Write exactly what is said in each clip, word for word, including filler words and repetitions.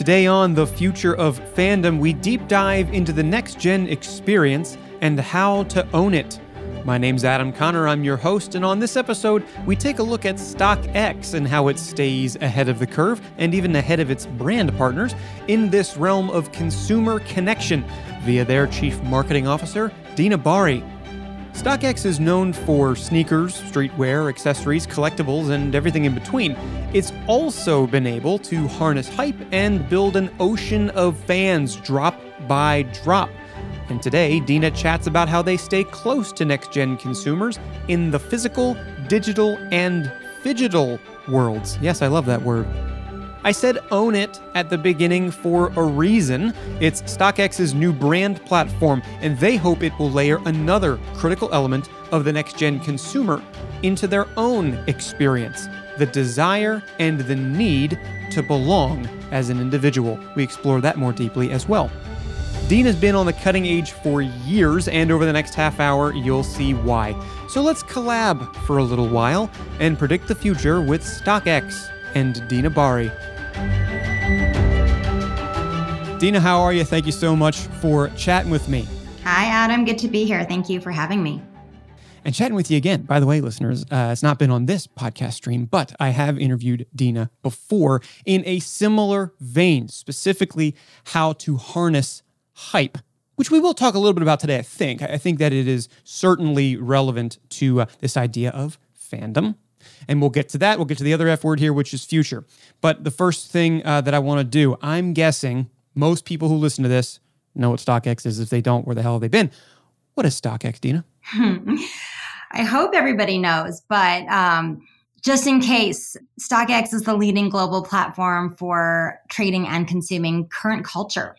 Today on The Future of Fandom, we deep dive into the next-gen experience and how to own it. My name's Adam Connor, I'm your host, and on this episode, we take a look at StockX and how it stays ahead of the curve and even ahead of its brand partners in this realm of consumer connection via their Chief Marketing Officer, Dina Bari. StockX is known for sneakers, streetwear, accessories, collectibles, and everything in between. It's also been able to harness hype and build an ocean of fans drop by drop. And today, Dina chats about how they stay close to next-gen consumers in the physical, digital, and phygital worlds. Yes, I love that word. I said own it at the beginning for a reason. It's StockX's new brand platform, and they hope it will layer another critical element of the next-gen consumer into their own experience, the desire and the need to belong as an individual. We explore that more deeply as well. Dina's been on the cutting edge for years, and over the next half hour, you'll see why. So let's collab for a little while and predict the future with StockX and Dina Bari. Dina, how are you? Thank you so much for chatting with me. Hi, Adam. Good to be here. Thank you for having me. And chatting with you again. By the way, listeners, uh, it's not been on this podcast stream, but I have interviewed Dina before in a similar vein, specifically how to harness hype, which we will talk a little bit about today, I think. I think that it is certainly relevant to uh, this idea of fandom. And we'll get to that. We'll get to the other F word here, which is future. But the first thing uh, that I want to do, I'm guessing most people who listen to this know what StockX is. If they don't, where the hell have they been? What is StockX, Dina? I hope everybody knows, but um, just in case, StockX is the leading global platform for trading and consuming current culture.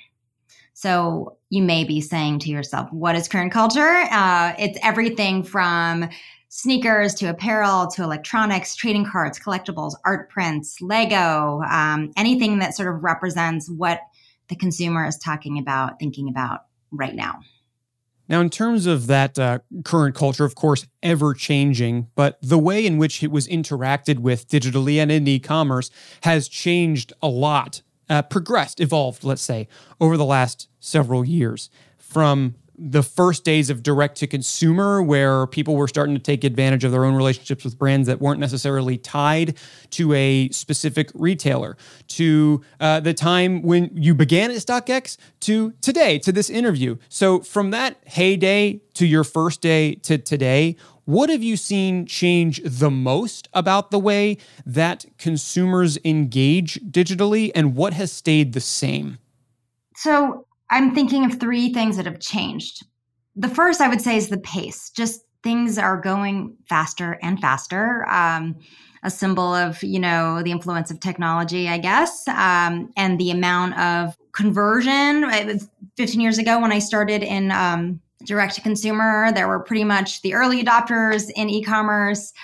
So you may be saying to yourself, what is current culture? Uh, it's everything from sneakers to apparel to electronics, trading cards, collectibles, art prints, Lego, um, anything that sort of represents what the consumer is talking about, thinking about right now. Now, in terms of that uh, current culture, of course, ever-changing, but the way in which it was interacted with digitally and in e-commerce has changed a lot, uh, progressed, evolved, let's say, over the last several years. From the first days of direct-to-consumer, where people were starting to take advantage of their own relationships with brands that weren't necessarily tied to a specific retailer, to uh, the time when you began at StockX, to today, to this interview. So from that heyday to your first day to today, what have you seen change the most about the way that consumers engage digitally, and what has stayed the same? So I'm thinking of three things that have changed. The first, I would say, is the pace. Just things are going faster and faster. Um, a symbol of, you know, the influence of technology, I guess, um, and the amount of conversion. fifteen years ago, when I started in um, direct-to-consumer, there were pretty much the early adopters in e-commerce.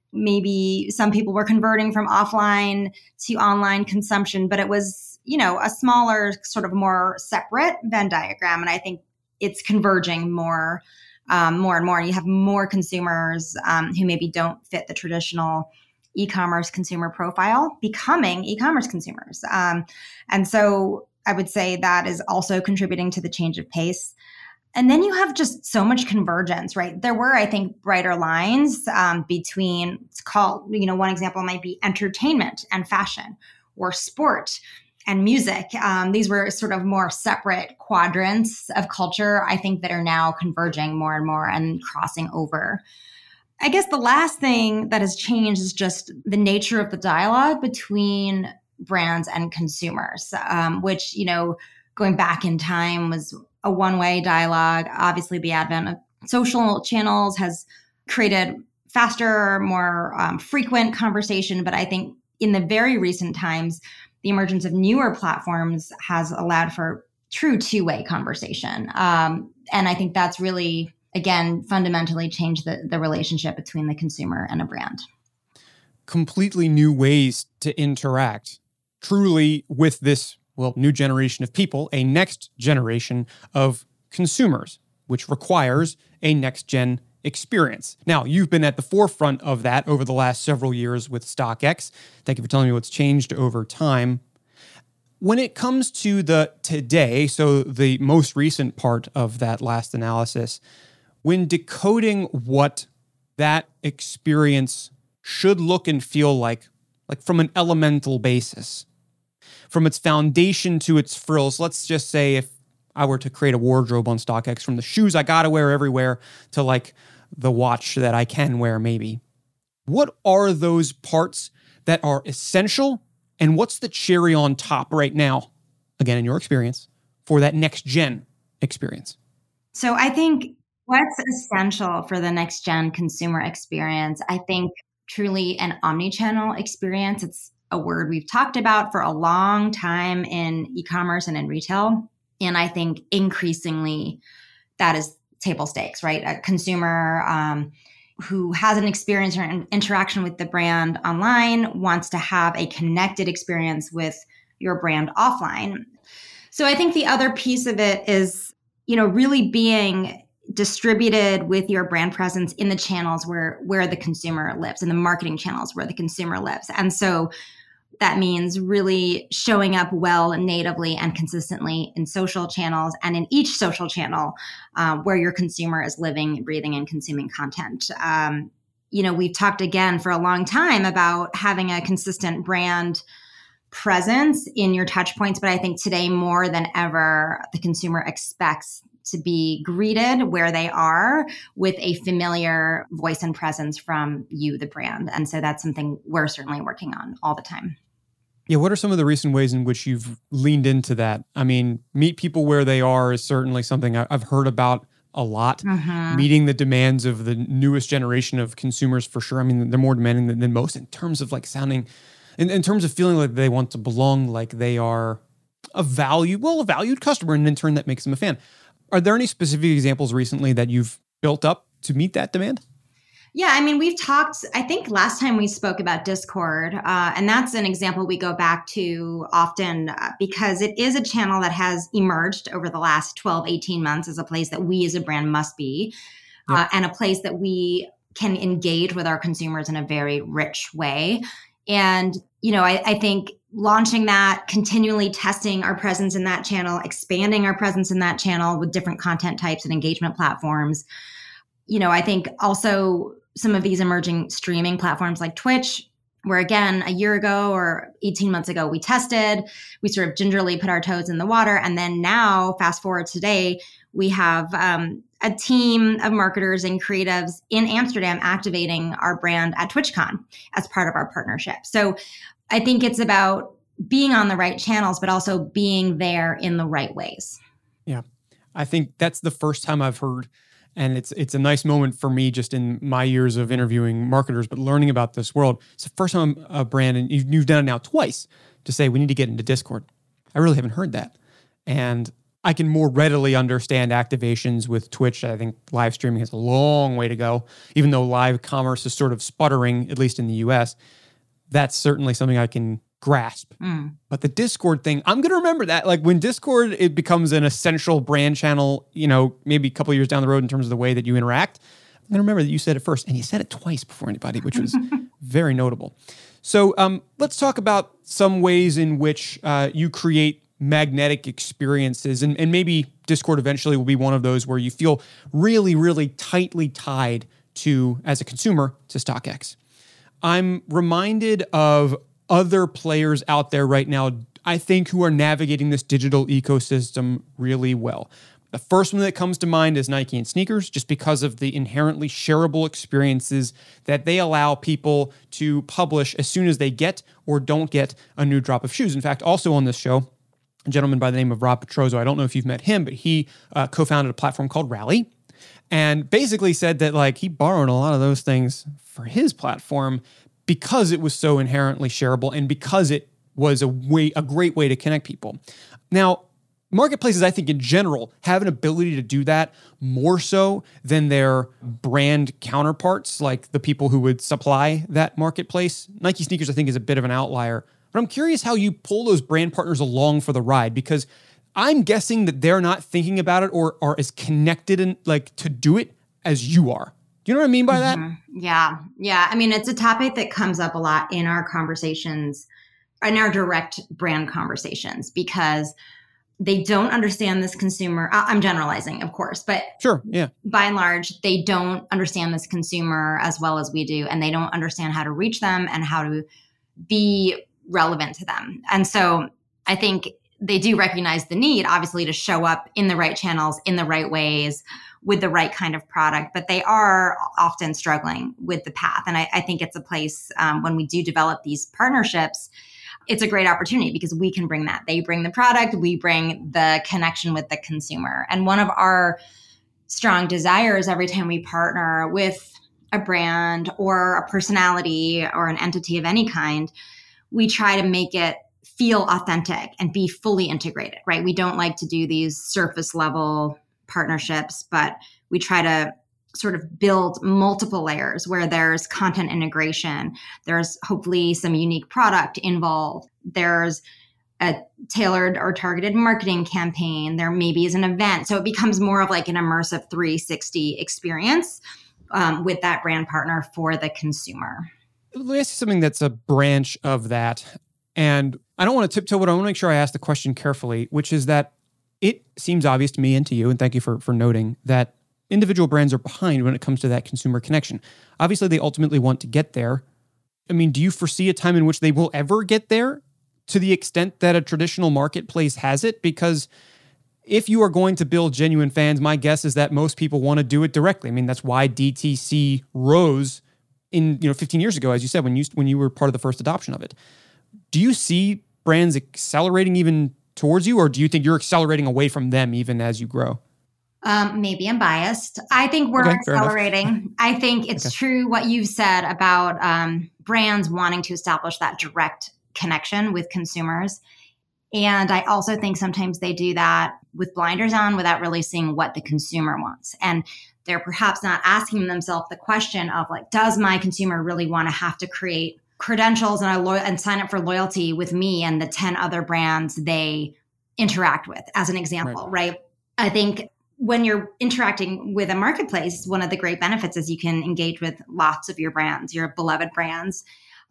Maybe some people were converting from offline to online consumption, but it was, you know, a smaller, sort of more separate Venn diagram. And I think it's converging more, um, more and more. You have more consumers um, who maybe don't fit the traditional e-commerce consumer profile becoming e-commerce consumers. Um, and so I would say that is also contributing to the change of pace. And then you have just so much convergence, right? There were, I think, brighter lines um, between, it's called, you know, one example might be entertainment and fashion, or sport and music. Um, these were sort of more separate quadrants of culture, I think, that are now converging more and more and crossing over. I guess the last thing that has changed is just the nature of the dialogue between brands and consumers, um, which, you know, going back in time was a one-way dialogue. Obviously, the advent of social channels has created faster, more um, frequent conversation. But I think in the very recent times, the emergence of newer platforms has allowed for true two-way conversation. Um, and I think that's really, again, fundamentally changed the, the relationship between the consumer and a brand. Completely new ways to interact, truly, with this, well, new generation of people, a next generation of consumers, which requires a next-gen experience. Now, you've been at the forefront of that over the last several years with StockX. Thank you for telling me what's changed over time. When it comes to the today, so the most recent part of that last analysis, when decoding what that experience should look and feel like, like from an elemental basis, from its foundation to its frills, let's just say if I were to create a wardrobe on StockX, from the shoes I gotta wear everywhere to like the watch that I can wear maybe, what are those parts that are essential? And what's the cherry on top right now, again, in your experience, for that next gen experience? So I think what's essential for the next gen consumer experience, I think truly an omni-channel experience. It's a word we've talked about for a long time in e-commerce and in retail. And I think increasingly that is table stakes, right? A consumer um, who has an experience or an interaction with the brand online wants to have a connected experience with your brand offline. So I think the other piece of it is, you know, really being distributed with your brand presence in the channels where where the consumer lives, in the marketing channels where the consumer lives. And so that means really showing up well and natively and consistently in social channels and in each social channel um, where your consumer is living, breathing, and consuming content. Um, you know, we've talked again for a long time about having a consistent brand presence in your touch points, but I think today more than ever, the consumer expects to be greeted where they are with a familiar voice and presence from you, the brand. And so that's something we're certainly working on all the time. Yeah, what are some of the recent ways in which you've leaned into that? I mean, meet people where they are is certainly something I've heard about a lot. Mm-hmm. Meeting the demands of the newest generation of consumers, for sure. I mean, they're more demanding than, than most in terms of like sounding, in, in terms of feeling like they want to belong, like they are a value, well, a valued customer, and in turn that makes them a fan. Are there any specific examples recently that you've built up to meet that demand? Yeah, I mean, we've talked, I think last time we spoke about Discord, uh, and that's an example we go back to often uh, because it is a channel that has emerged over the last twelve, eighteen months as a place that we as a brand must be, yep. uh, and a place that we can engage with our consumers in a very rich way. And, you know, I, I think launching that, continually testing our presence in that channel, expanding our presence in that channel with different content types and engagement platforms. You know, I think also some of these emerging streaming platforms like Twitch, where again, a year ago or eighteen months ago, we tested, we sort of gingerly put our toes in the water. And then now, fast forward today, we have um, a team of marketers and creatives in Amsterdam activating our brand at TwitchCon as part of our partnership. So I think it's about being on the right channels, but also being there in the right ways. Yeah, I think that's the first time I've heard. And it's it's a nice moment for me just in my years of interviewing marketers, but learning about this world. It's the first time a brand, and you've, you've done it now twice, to say we need to get into Discord. I really haven't heard that. And I can more readily understand activations with Twitch. I think live streaming has a long way to go. Even though live commerce is sort of sputtering, at least in the U S, that's certainly something I can grasp. Mm. But the Discord thing, I'm going to remember that. Like when Discord, it becomes an essential brand channel, you know, maybe a couple of years down the road in terms of the way that you interact. I'm going to remember that you said it first, and you said it twice before anybody, which was very notable. So um, let's talk about some ways in which uh, you create magnetic experiences. And, and maybe Discord eventually will be one of those where you feel really, really tightly tied to, as a consumer, to StockX. I'm reminded of other players out there right now, I think, who are navigating this digital ecosystem really well. The first one that comes to mind is Nike and sneakers, just because of the inherently shareable experiences that they allow people to publish as soon as they get or don't get a new drop of shoes. In fact, also on this show, a gentleman by the name of Rob Petrozzo, I don't know if you've met him, but he uh, co-founded a platform called Rally, and basically said that like he borrowed a lot of those things for his platform because it was so inherently shareable and because it was a way, a great way to connect people. Now, marketplaces, I think in general, have an ability to do that more so than their brand counterparts, like the people who would supply that marketplace. Nike sneakers, I think, is a bit of an outlier. But I'm curious how you pull those brand partners along for the ride, because I'm guessing that they're not thinking about it or are as connected and like to do it as you are. Do you know what I mean by that? Mm-hmm. Yeah. Yeah. I mean, it's a topic that comes up a lot in our conversations in our direct brand conversations because they don't understand this consumer. I'm generalizing, of course, but sure, yeah. By and large, they don't understand this consumer as well as we do, and they don't understand how to reach them and how to be relevant to them. And so I think they do recognize the need, obviously, to show up in the right channels, in the right ways, with the right kind of product, but they are often struggling with the path. And I, I think it's a place um, when we do develop these partnerships, it's a great opportunity because we can bring that. They bring the product, we bring the connection with the consumer. And one of our strong desires every time we partner with a brand or a personality or an entity of any kind, we try to make it feel authentic and be fully integrated, right? We don't like to do these surface level partnerships, but we try to sort of build multiple layers where there's content integration, there's hopefully some unique product involved, there's a tailored or targeted marketing campaign, there maybe is an event. So it becomes more of like an immersive three sixty experience um, with that brand partner for the consumer. Let me ask you something that's a branch of that. And I don't want to tiptoe, but I want to make sure I ask the question carefully, which is that it seems obvious to me and to you, and thank you for, for noting, that individual brands are behind when it comes to that consumer connection. Obviously, they ultimately want to get there. I mean, do you foresee a time in which they will ever get there to the extent that a traditional marketplace has it? Because if you are going to build genuine fans, my guess is that most people want to do it directly. I mean, that's why D T C rose in, you know, fifteen years ago, as you said, when you when you were part of the first adoption of it. Do you see brands accelerating even towards you, or do you think you're accelerating away from them even as you grow? Um, maybe I'm biased. I think we're okay, accelerating. I think it's okay. True what you've said about um, brands wanting to establish that direct connection with consumers. And I also think sometimes they do that with blinders on without really seeing what the consumer wants. And they're perhaps not asking themselves the question of like, does my consumer really want to have to create credentials and, a lo- and sign up for loyalty with me and the ten other brands they interact with, as an example, right? right? I think when you're interacting with a marketplace, one of the great benefits is you can engage with lots of your brands, your beloved brands.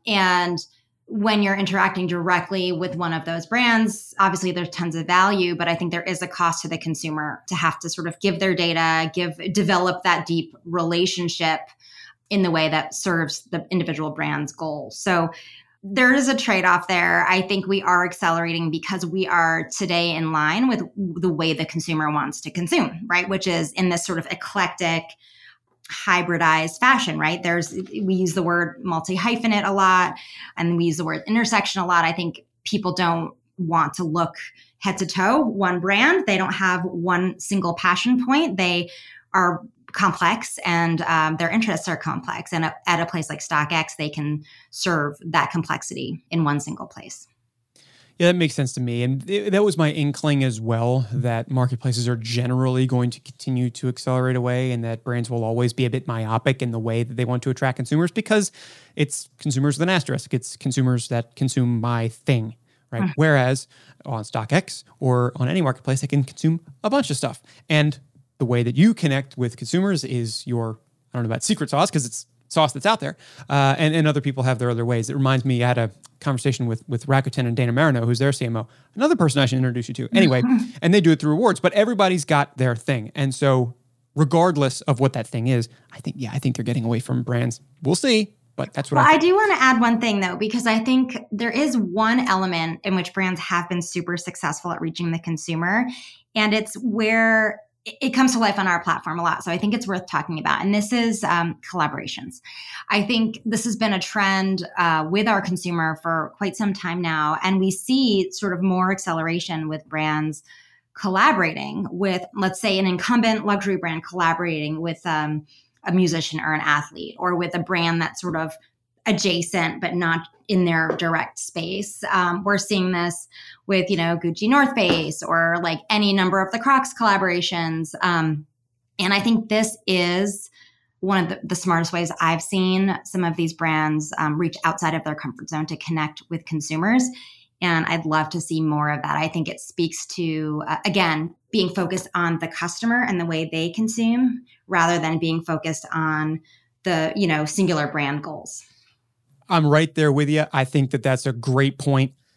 And when you're interacting directly with one of those brands, obviously there's tons of value, but I think there is a cost to the consumer to have to sort of give their data, give, develop that deep relationship in the way that serves the individual brand's goals. So there is a trade-off there. I think we are accelerating because we are today in line with the way the consumer wants to consume, right? Which is in this sort of eclectic, hybridized fashion, right? There's, we use the word multi-hyphenate a lot, and we use the word intersection a lot. I think people don't want to look head to toe one brand. They don't have one single passion point. They are complex, and um, their interests are complex. And at a place like StockX, they can serve that complexity in one single place. Yeah, that makes sense to me. And th- that was my inkling as well, that marketplaces are generally going to continue to accelerate away, and that brands will always be a bit myopic in the way that they want to attract consumers, because it's consumers with an asterisk. It's consumers that consume my thing, right? Mm. Whereas on StockX or on any marketplace, they can consume a bunch of stuff. And the way that you connect with consumers is your, I don't know about secret sauce, because it's sauce that's out there. Uh, and, and other people have their other ways. It reminds me, I had a conversation with, with Rakuten and Dana Marino, who's their C M O, another person I should introduce you to. Anyway, and they do it through rewards, but everybody's got their thing. And so regardless of what that thing is, I think, yeah, I think they're getting away from brands. We'll see, but that's what well, I think. I do want to add one thing though, because I think there is one element in which brands have been super successful at reaching the consumer. And it's where it comes to life on our platform a lot. So I think it's worth talking about. And this is um, collaborations. I think this has been a trend uh, with our consumer for quite some time now. And we see sort of more acceleration with brands collaborating with, let's say, an incumbent luxury brand collaborating with um, a musician or an athlete, or with a brand that's sort of adjacent but not in their direct space. Um, we're seeing this with, you know, Gucci North Face, or like any number of the Crocs collaborations. Um, and I think this is one of the, the smartest ways I've seen some of these brands um, reach outside of their comfort zone to connect with consumers. And I'd love to see more of that. I think it speaks to, uh, again, being focused on the customer and the way they consume, rather than being focused on the, you know, singular brand goals. I'm right there with you. I think that that's a great point.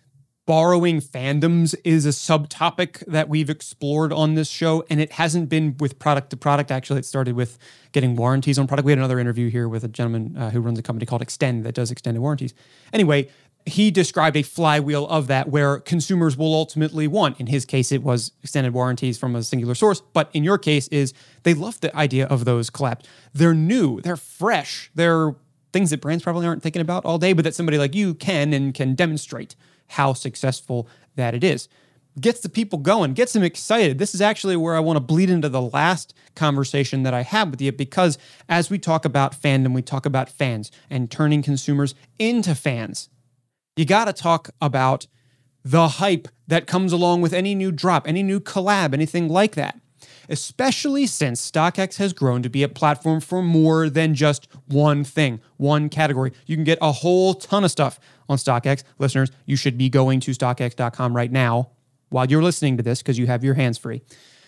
borrowing fandoms is a subtopic that we've explored on this show, and it hasn't been with product to product. Actually, it started with getting warranties on product. We had another interview here with a gentleman uh, who runs a company called Extend that does extended warranties. Anyway, he described a flywheel of that where consumers will ultimately want. In his case, it was extended warranties from a singular source, but in your case is they love the idea of those collabs. They're new, they're fresh, they're things that brands probably aren't thinking about all day, but that somebody like you can and can demonstrate how successful that it is. Gets the people going, gets them excited. This is actually where I want to bleed into the last conversation that I had with you, because as we talk about fandom, we talk about fans and turning consumers into fans. You got to talk about the hype that comes along with any new drop, any new collab, anything like that. Especially since StockX has grown to be a platform for more than just one thing, one category. You can get a whole ton of stuff on StockX. Listeners, you should be going to stock x dot com right now while you're listening to this because you have your hands free.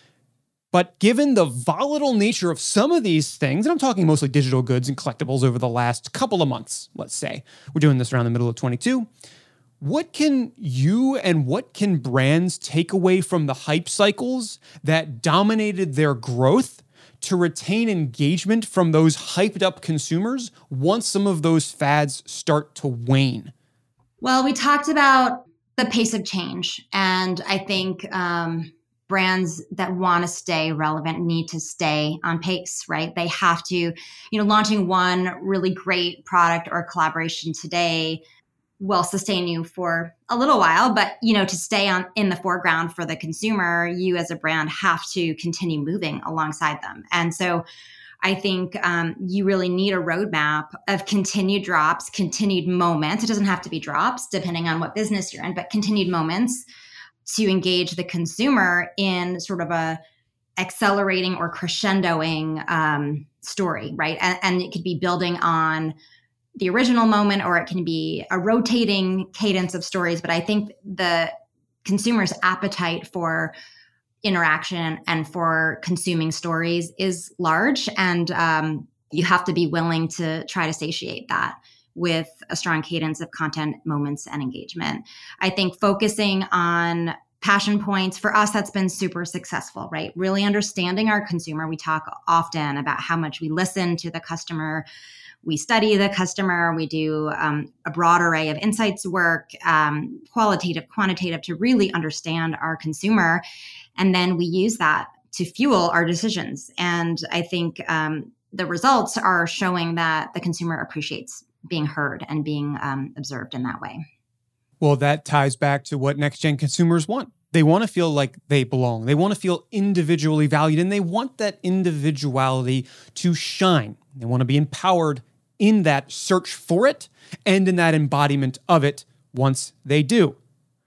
But given the volatile nature of some of these things, and I'm talking mostly digital goods and collectibles over the last couple of months, let's say, we're doing this around the middle of twenty-two, what can you and what can brands take away from the hype cycles that dominated their growth to retain engagement from those hyped up consumers once some of those fads start to wane? Well, we talked about the pace of change, and I think um, brands that want to stay relevant need to stay on pace, right? They have to, you know, launching one really great product or collaboration today will sustain you for a little while, but you know, to stay on in the foreground for the consumer, you as a brand have to continue moving alongside them. And so I think um, you really need a roadmap of continued drops, continued moments. It doesn't have to be drops, depending on what business you're in, but continued moments to engage the consumer in sort of a accelerating or crescendoing um, story, right? And, and it could be building on the original moment, or it can be a rotating cadence of stories. But I think the consumer's appetite for interaction and for consuming stories is large. And um, you have to be willing to try to satiate that with a strong cadence of content, moments, and engagement. I think focusing on passion points, for us, that's been super successful, right? Really understanding our consumer. We talk often about how much we listen to the customer. We study the customer. We do um, a broad array of insights work, um, qualitative, quantitative, to really understand our consumer. And then we use that to fuel our decisions. And I think um, the results are showing that the consumer appreciates being heard and being um, observed in that way. Well, that ties back to what next-gen consumers want. They want to feel like they belong. They want to feel individually valued, and they want that individuality to shine. They want to be empowered in that search for it and in that embodiment of it once they do.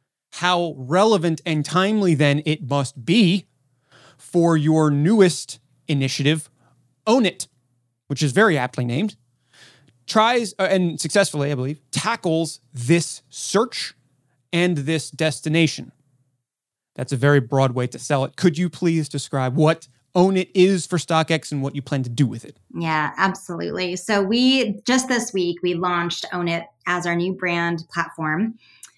How relevant and timely then it must be for your newest initiative, Own It, which is very aptly named, tries, uh, and successfully, I believe, tackles this search and this destination. That's a very broad way to sell it. Could you please describe what Own It is for StockX and what you plan to do with it? Yeah, absolutely. So we, just this week, we launched Own It as our new brand platform.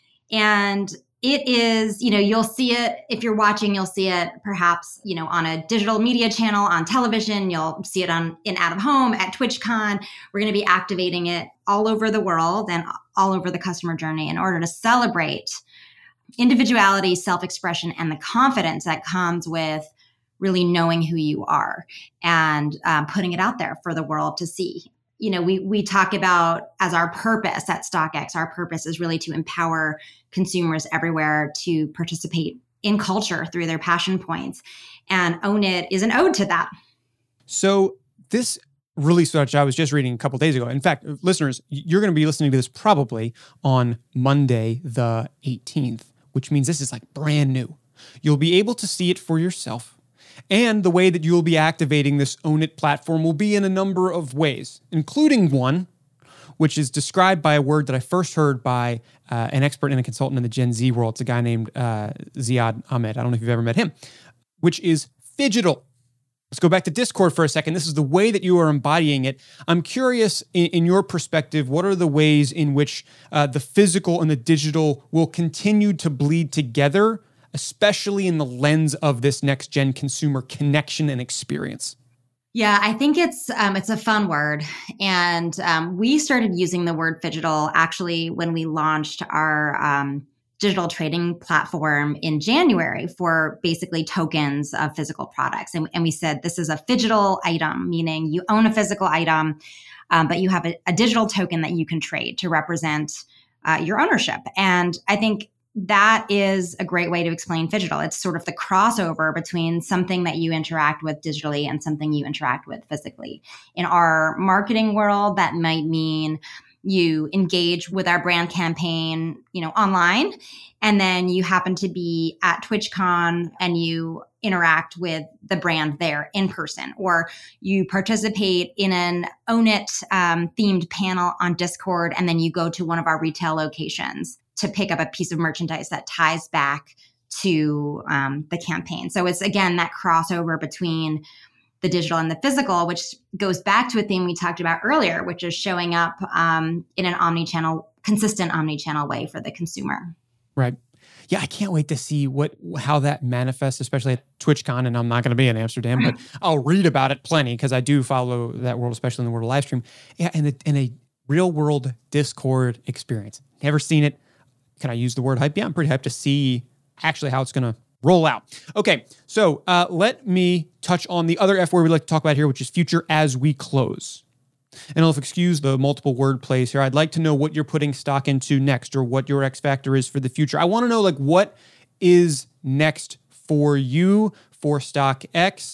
And it is, you know, you'll see it, if you're watching, you'll see it perhaps, you know, on a digital media channel, on television, you'll see it on in out of home, at TwitchCon. We're going to be activating it all over the world and all over the customer journey in order to celebrate individuality, self-expression, and the confidence that comes with really knowing who you are and um, putting it out there for the world to see. You know, we we talk about as our purpose at StockX, our purpose is really to empower consumers everywhere to participate in culture through their passion points. And Own It is an ode to that. So this release, which I was just reading a couple days ago. In fact, listeners, you're going to be listening to this probably on Monday the eighteenth, which means this is like brand new. You'll be able to see it for yourself. And the way that you'll be activating this Own It platform will be in a number of ways, including one, which is described by a word that I first heard by uh, an expert and a consultant in the Gen Z world. It's a guy named uh, Ziad Ahmed. I don't know if you've ever met him, which is phygital. Let's go back to Discord for a second. This is the way that you are embodying it. I'm curious, in, in your perspective, what are the ways in which uh, the physical and the digital will continue to bleed together, especially in the lens of this next-gen consumer connection and experience? Yeah, I think it's um, it's a fun word. And um, we started using the word phygital actually when we launched our um, digital trading platform in January for basically tokens of physical products. And, and we said this is a phygital item, meaning you own a physical item, um, but you have a, a digital token that you can trade to represent uh, your ownership. And I think that is a great way to explain phygital. It's sort of the crossover between something that you interact with digitally and something you interact with physically. In our marketing world, that might mean you engage with our brand campaign, you know, online, and then you happen to be at TwitchCon and you interact with the brand there in person, or you participate in an Own It um, themed panel on Discord, and then you go to one of our retail locations to pick up a piece of merchandise that ties back to um, the campaign. So it's, again, that crossover between the digital and the physical, which goes back to a theme we talked about earlier, which is showing up um, in an omni-channel, consistent omni-channel way for the consumer. Right. Yeah, I can't wait to see what how that manifests, especially at TwitchCon, and I'm not going to be in Amsterdam, but I'll read about it plenty because I do follow that world, especially in the world of live stream. Yeah, and in a real world Discord experience. Never seen it. Can I use the word hype? Yeah, I'm pretty hyped to see actually how it's going to roll out. Okay, so uh, let me touch on the other F word we'd like to talk about here, which is future as we close. And I'll excuse the multiple word plays here. I'd like to know what you're putting stock into next, or what your X factor is for the future. I want to know, like, what is next for you, for StockX?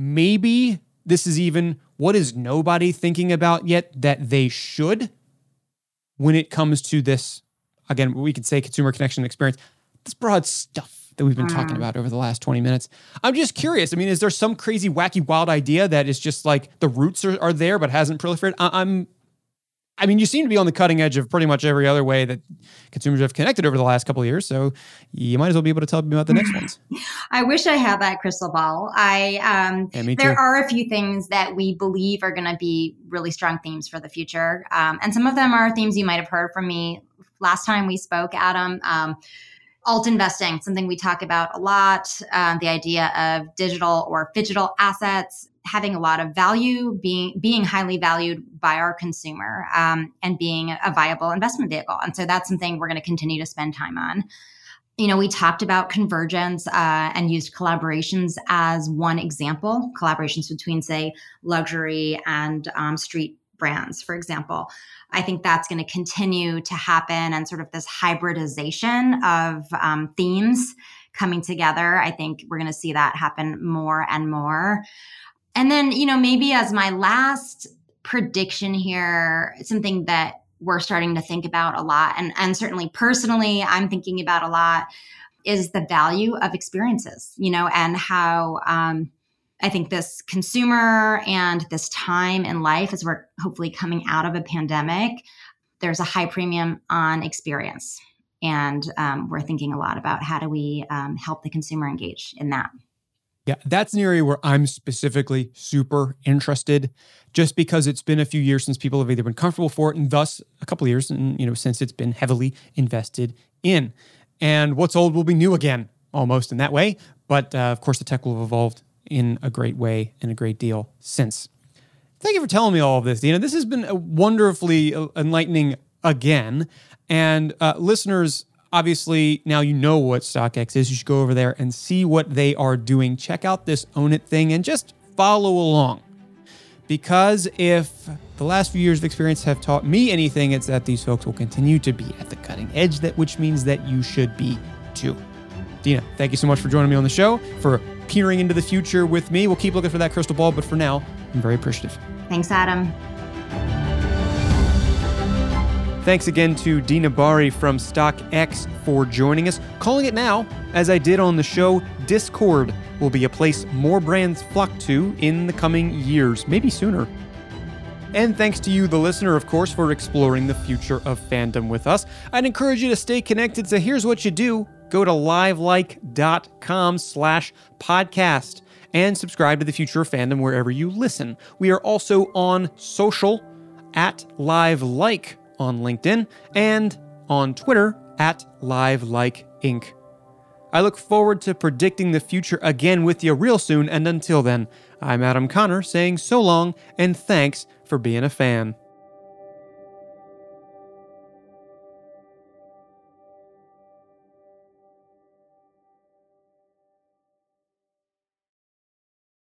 Maybe this is even what is nobody thinking about yet that they should when it comes to this, again, we could say consumer connection experience, this broad stuff that we've been mm. talking about over the last twenty minutes. I'm just curious. I mean, is there some crazy, wacky, wild idea that is just like the roots are, are there but hasn't proliferated? I, I'm, I mean, you seem to be on the cutting edge of pretty much every other way that consumers have connected over the last couple of years. So you might as well be able to tell me about the next ones. I wish I had that crystal ball. I um, yeah, me too. There are a few things that we believe are going to be really strong themes for the future. Um, and some of them are themes you might have heard from me last time we spoke, Adam. Um, Alt investing, something we talk about a lot, uh, the idea of digital or phygital assets having a lot of value, being being highly valued by our consumer, um, and being a viable investment vehicle. And so that's something we're going to continue to spend time on. You know, we talked about convergence uh, and used collaborations as one example, collaborations between, say, luxury and um, street brands, for example. I think that's going to continue to happen, and sort of this hybridization of um, themes coming together. I think we're going to see that happen more and more. And then, you know, maybe as my last prediction here, something that we're starting to think about a lot, and, and certainly personally, I'm thinking about a lot, is the value of experiences, you know, and how um, I think this consumer and this time in life, as we're hopefully coming out of a pandemic, there's a high premium on experience. And um, we're thinking a lot about how do we um, help the consumer engage in that. Yeah, that's an area where I'm specifically super interested, just because it's been a few years since people have either been comfortable for it, and thus a couple of years, and you know, since it's been heavily invested in. And what's old will be new again, almost in that way. But uh, of course, the tech will have evolved in a great way and a great deal since. Thank you for telling me all of this, Dina. This has been wonderfully enlightening again. And uh, listeners, obviously, now you know what StockX is. You should go over there and see what they are doing. Check out this Own It thing and just follow along. Because if the last few years of experience have taught me anything, it's that these folks will continue to be at the cutting edge, that which means that you should be too. Dina, thank you so much for joining me on the show, for peering into the future with me. We'll keep looking for that crystal ball, but for now, I'm very appreciative. Thanks, Adam. Thanks again to Dina Bari from StockX for joining us. Calling it now, as I did on the show, Discord will be a place more brands flock to in the coming years, maybe sooner. And thanks to you, the listener, of course, for exploring the future of fandom with us. I'd encourage you to stay connected, so here's what you do. Go to livelike.com slash podcast and subscribe to the Future of Fandom wherever you listen. We are also on social at LiveLike on LinkedIn and on Twitter at LiveLikeInc. I look forward to predicting the future again with you real soon, and until then, I'm Adam Connor saying so long and thanks for being a fan.